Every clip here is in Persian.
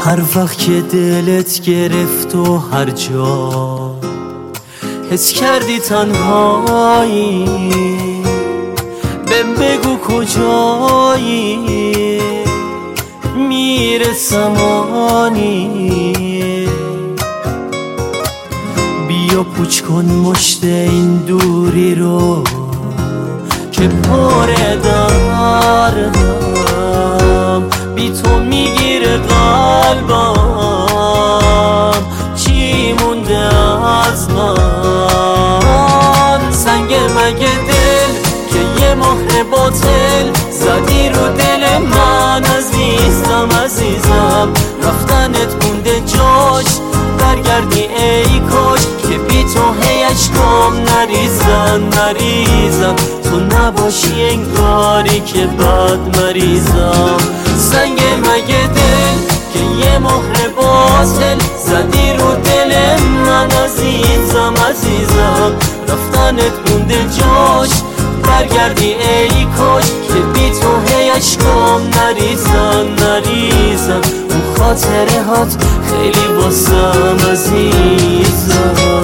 هر وقت که دلت گرفت و هر جا حس کردی تنهایی، بهم بگو کجایی، میرسم آنی. بیا پوچ کن مشت این دوری رو که پر دردم، بی تو میگیره قلبم، چی مونده از من؟ سنگ مگه دل که یه مهر باطل زدی رو دل من؟ عزیزم عزیزم رفتنت مونده جاش، برگردی ای کاش که بی تو هی اشکام نریزن، تو نباشی انگاری که بد مریضم. سنگ مگه دل که یه مهر باطل زدی رو دل من؟ عزیزم عزیزم رفتنت مونده جاش، برگردی ای کاش که بی تو هی اشکام نریزن. اون خاطره هات خیلی واسم عزیزم.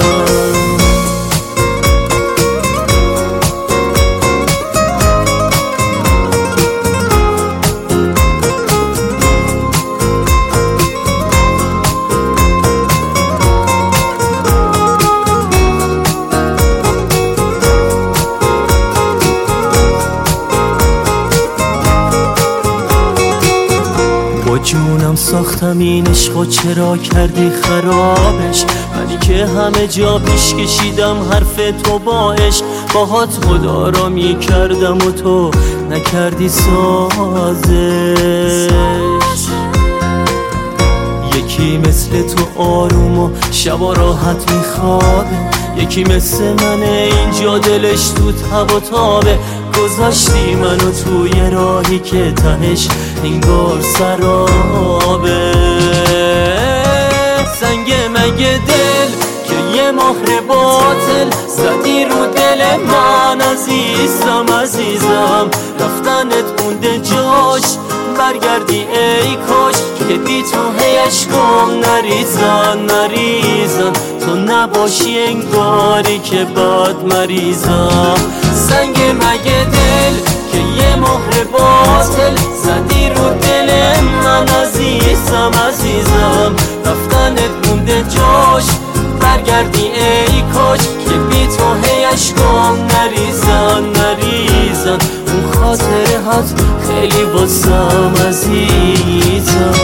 با جونم ساختم این عشقو، چرا کردی خرابش؟ منی که همه جا پیش کشیدم حرف تو با عشق، باهات خدا را میکردم و تو نکردی سازش. یکی مثل تو آروم و شبا راحت میخوابه، یکی مثل منه اینجا دلش تو تب و تابه. گذاشتی منو توی راهی که تهش انگار سرابه. سنگ مگه دل که یه مهر باطل زدی رو دل من؟ عزیزم عزیزم رفتنت مونده جاش، برگردی ای کاش که بی تو هی اشکام نریزن، تو نباشی انگاری که بد مریضم. سنگ مگه دل که یه مهر باطل زدی رو دل من؟ عزیزم عزیزم رفتنت مونده جاش، برگردی ای کاش که بی تو هی اشکام نریزن. اون خاطره هات خیلی واسم عزیزم.